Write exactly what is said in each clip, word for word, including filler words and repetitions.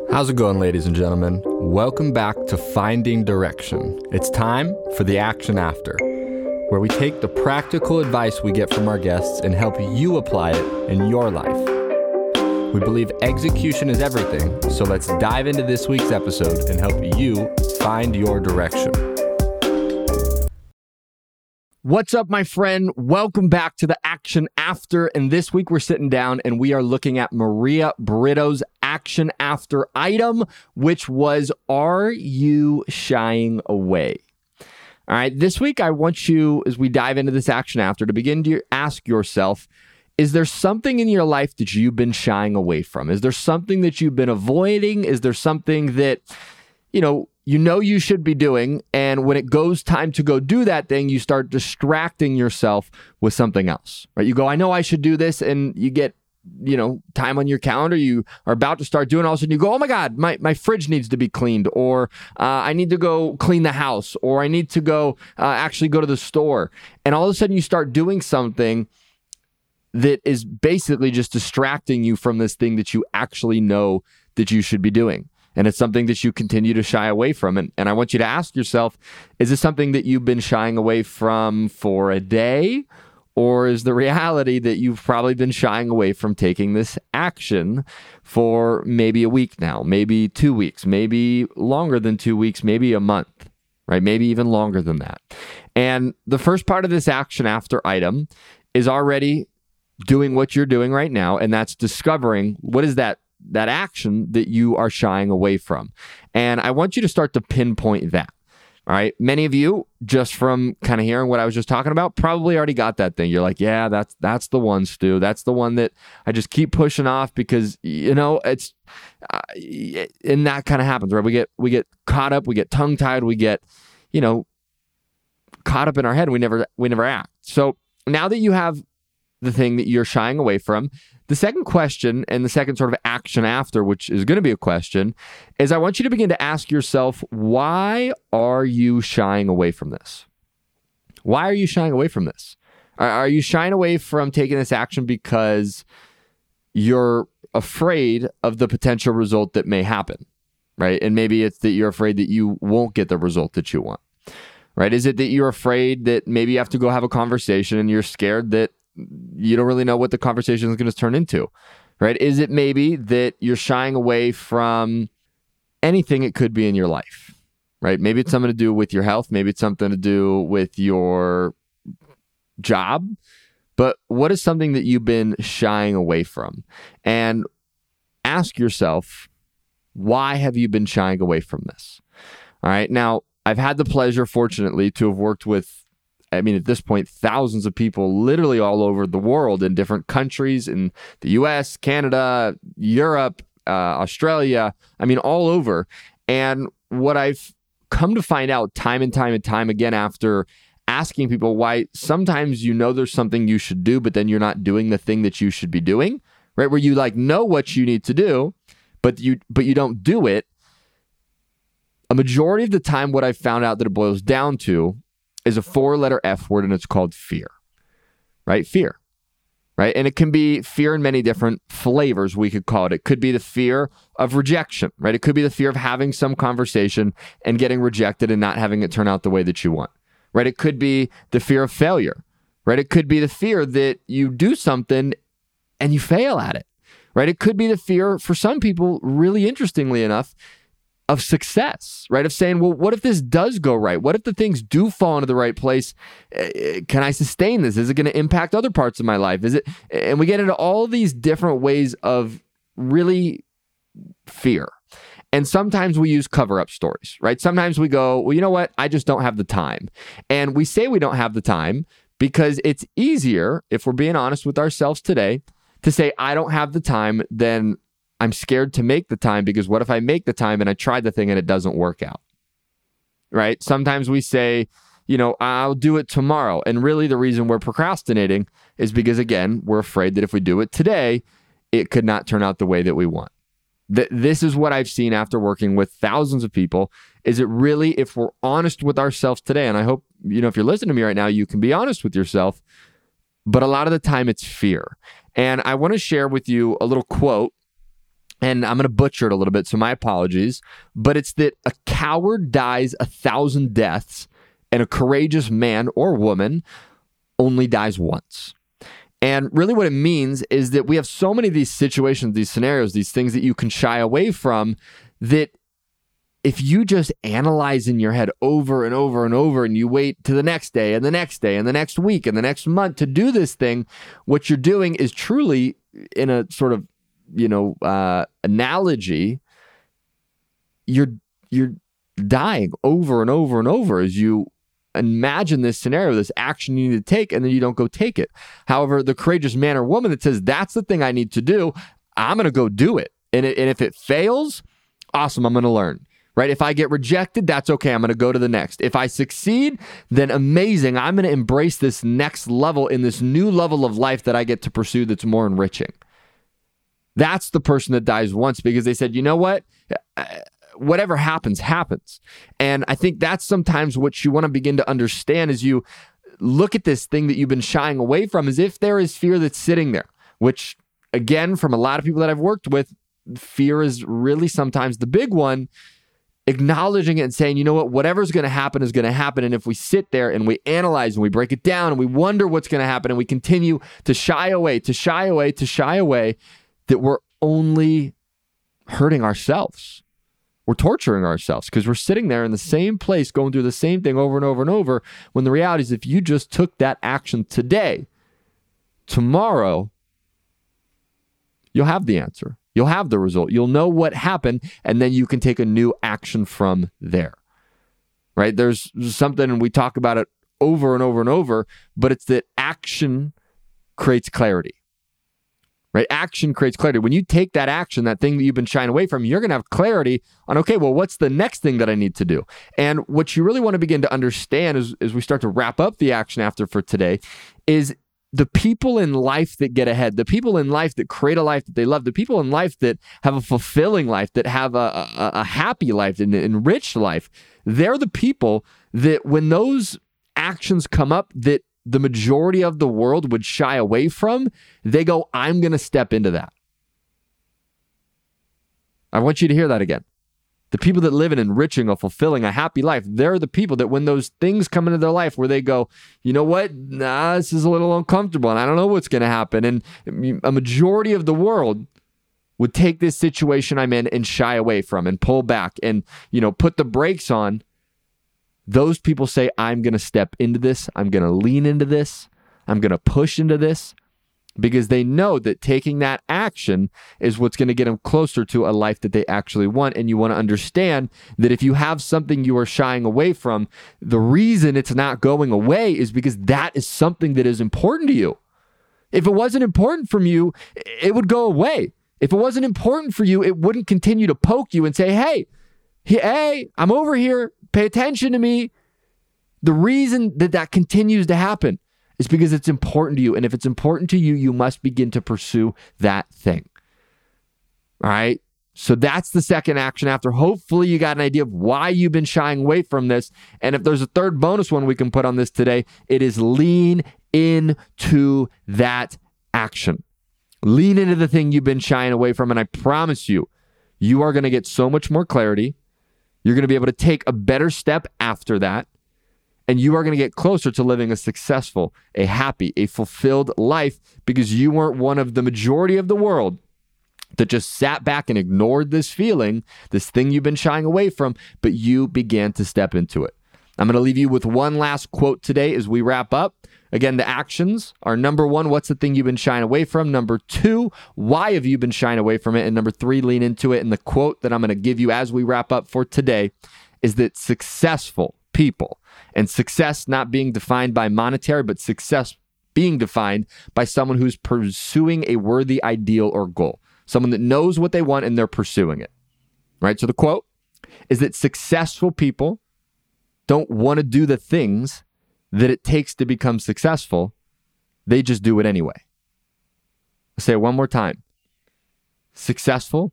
How's it going, ladies and gentlemen? Welcome back to Finding Direction. It's time for the Action After, where we take the practical advice we get from our guests and help you apply it in your life. We believe execution is everything, so let's dive into this week's episode and help you find your direction. What's up, my friend? Welcome back to the Action After. And this week we're sitting down and we are looking at Maria Britto's Action After item, which was, are you shying away? All right, this week I want you, as we dive into this Action After, to begin to ask yourself, is there something in your life that you've been shying away from? Is there something that you've been avoiding? Is there something that, you know, you know you should be doing, and when it goes time to go do that thing, you start distracting yourself with something else, right? You go, I know I should do this, and you get, you know, time on your calendar, you are about to start doing it, all of a sudden you go, oh my God, my, my fridge needs to be cleaned, or uh, I need to go clean the house, or I need to go uh, actually go to the store. And all of a sudden you start doing something that is basically just distracting you from this thing that you actually know that you should be doing. And it's something that you continue to shy away from. And, and I want you to ask yourself, is this something that you've been shying away from for a day? Or is the reality that you've probably been shying away from taking this action for maybe a week now, maybe two weeks, maybe longer than two weeks, maybe a month, right? Maybe even longer than that. And the first part of this Action After item is already doing what you're doing right now. And that's discovering what is that that action that you are shying away from. And I want you to start to pinpoint that. All right. Many of you, just from kind of hearing what I was just talking about, probably already got that thing. You're like, yeah, that's that's the one, Stu. That's the one that I just keep pushing off because, you know, it's uh, and that kind of happens, right? We get we get caught up, we get tongue tied, we get, you know, caught up in our head. We never we never act. So now that you have the thing that you're shying away from, the second question and the second sort of action after, which is going to be a question, is I want you to begin to ask yourself, why are you shying away from this? Why are you shying away from this? Are, are you shying away from taking this action because you're afraid of the potential result that may happen, right? And maybe it's that you're afraid that you won't get the result that you want, right? Is it that you're afraid that maybe you have to go have a conversation and you're scared that you don't really know what the conversation is going to turn into, right? Is it maybe that you're shying away from anything it could be in your life, right? Maybe it's something to do with your health. Maybe it's something to do with your job. But what is something that you've been shying away from? And ask yourself, why have you been shying away from this? All right. Now, I've had the pleasure, fortunately, to have worked with I mean, at this point, thousands of people literally all over the world in different countries, in the U S, Canada, Europe, uh, Australia, I mean, all over. And what I've come to find out time and time and time again after asking people why sometimes you know there's something you should do, but then you're not doing the thing that you should be doing, right? Where you like know what you need to do, but you but you don't do it. A majority of the time, what I've found out that it boils down to is a four-letter F word, and it's called fear, right? Fear, right? And it can be fear in many different flavors, we could call it. It could be the fear of rejection, right? It could be the fear of having some conversation and getting rejected and not having it turn out the way that you want, right? It could be the fear of failure, right? It could be the fear that you do something and you fail at it, right? It could be the fear, for some people, really interestingly enough, of success, right? Of saying, well, what if this does go right? What if the things do fall into the right place? Can I sustain this? Is it going to impact other parts of my life? Is it? And we get into all these different ways of really fear. And sometimes we use cover-up stories, right? Sometimes we go, well, you know what? I just don't have the time. And we say we don't have the time because it's easier, if we're being honest with ourselves today, to say, I don't have the time than I'm scared to make the time, because what if I make the time and I try the thing and it doesn't work out, right? Sometimes we say, you know, I'll do it tomorrow. And really the reason we're procrastinating is because, again, we're afraid that if we do it today, it could not turn out the way that we want. Th- this is what I've seen after working with thousands of people, is it really, if we're honest with ourselves today, and I hope, you know, if you're listening to me right now, you can be honest with yourself, but a lot of the time it's fear. And I want to share with you a little quote and I'm going to butcher it a little bit, so my apologies, but it's that a coward dies a thousand deaths and a courageous man or woman only dies once. And really what it means is that we have so many of these situations, these scenarios, these things that you can shy away from, that if you just analyze in your head over and over and over, and you wait to the next day and the next day and the next week and the next month to do this thing, what you're doing is truly, in a sort of, you know, uh, analogy, you're you're dying over and over and over as you imagine this scenario, this action you need to take, and then you don't go take it. However, the courageous man or woman that says, that's the thing I need to do, I'm going to go do it. And, it. and if it fails, awesome, I'm going to learn. Right? If I get rejected, that's okay. I'm going to go to the next. If I succeed, then amazing. I'm going to embrace this next level in this new level of life that I get to pursue that's more enriching. That's the person that dies once because they said, you know what? Whatever happens, happens. And I think that's sometimes what you want to begin to understand as you look at this thing that you've been shying away from, as if there is fear that's sitting there, which, again, from a lot of people that I've worked with, fear is really sometimes the big one. Acknowledging it and saying, you know what, whatever's going to happen is going to happen. And if we sit there and we analyze and we break it down and we wonder what's going to happen and we continue to shy away, to shy away, to shy away, that we're only hurting ourselves. We're torturing ourselves because we're sitting there in the same place going through the same thing over and over and over, when the reality is if you just took that action today, tomorrow, you'll have the answer. You'll have the result. You'll know what happened, and then you can take a new action from there, right? There's something, and we talk about it over and over and over, but it's that action creates clarity, right? Action creates clarity. When you take that action, that thing that you've been shying away from, you're going to have clarity on, okay, well, what's the next thing that I need to do? And what you really want to begin to understand as, as we start to wrap up the action after for today is the people in life that get ahead, the people in life that create a life that they love, the people in life that have a fulfilling life, that have a, a, a happy life, an enriched life, they're the people that when those actions come up that the majority of the world would shy away from, they go, I'm going to step into that. I want you to hear that again. The people that live an enriching, a fulfilling, a happy life, they're the people that when those things come into their life where they go, you know what, nah, this is a little uncomfortable and I don't know what's going to happen. And a majority of the world would take this situation I'm in and shy away from and pull back and, you know, put the brakes on. Those people say, I'm going to step into this. I'm going to lean into this. I'm going to push into this. Because they know that taking that action is what's going to get them closer to a life that they actually want. And you want to understand that if you have something you are shying away from, the reason it's not going away is because that is something that is important to you. If it wasn't important from you, it would go away. If it wasn't important for you, it wouldn't continue to poke you and say, hey, hey, I'm over here. Pay attention to me. The reason that that continues to happen is because it's important to you. And if it's important to you, you must begin to pursue that thing. All right? So that's the second action after. Hopefully you got an idea of why you've been shying away from this. And if there's a third bonus one we can put on this today, it is lean into that action. Lean into the thing you've been shying away from. And I promise you, you are going to get so much more clarity. You're going to be able to take a better step after that. And you are going to get closer to living a successful, a happy, a fulfilled life because you weren't one of the majority of the world that just sat back and ignored this feeling, this thing you've been shying away from, but you began to step into it. I'm going to leave you with one last quote today as we wrap up. Again, the actions are number one, what's the thing you've been shying away from? Number two, why have you been shying away from it? And number three, lean into it. And the quote that I'm going to give you as we wrap up for today is that successful people, and success not being defined by monetary, but success being defined by someone who's pursuing a worthy ideal or goal, someone that knows what they want and they're pursuing it, right? So the quote is that successful people don't want to do the things that it takes to become successful. They just do it anyway. I'll say it one more time. Successful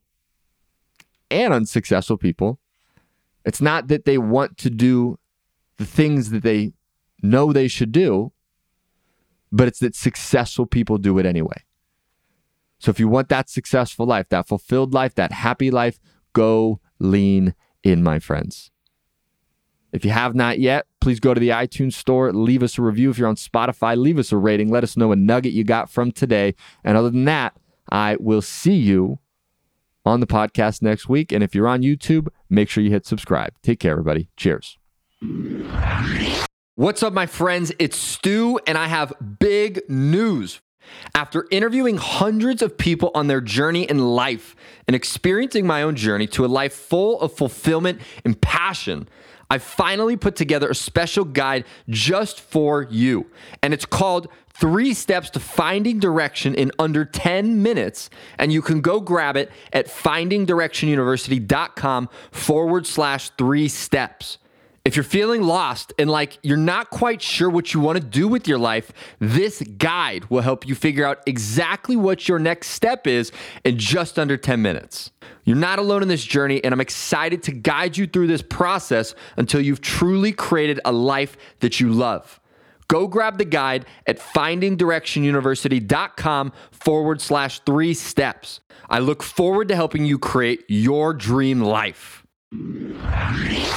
and unsuccessful people, it's not that they want to do the things that they know they should do, but it's that successful people do it anyway. So if you want that successful life, that fulfilled life, that happy life, go lean in, my friends. If you have not yet, please go to the iTunes store, leave us a review. If you're on Spotify, leave us a rating. Let us know a nugget you got from today. And other than that, I will see you on the podcast next week. And if you're on YouTube, make sure you hit subscribe. Take care, everybody. Cheers. What's up, my friends? It's Stu, and I have big news. After interviewing hundreds of people on their journey in life and experiencing my own journey to a life full of fulfillment and passion, I finally put together a special guide just for you. And it's called Three Steps to Finding Direction in Under ten minutes. And you can go grab it at findingdirectionuniversity.com forward slash three steps. If you're feeling lost and like you're not quite sure what you want to do with your life, this guide will help you figure out exactly what your next step is in just under ten minutes. You're not alone in this journey, and I'm excited to guide you through this process until you've truly created a life that you love. Go grab the guide at findingdirectionuniversity.com forward slash three steps. I look forward to helping you create your dream life.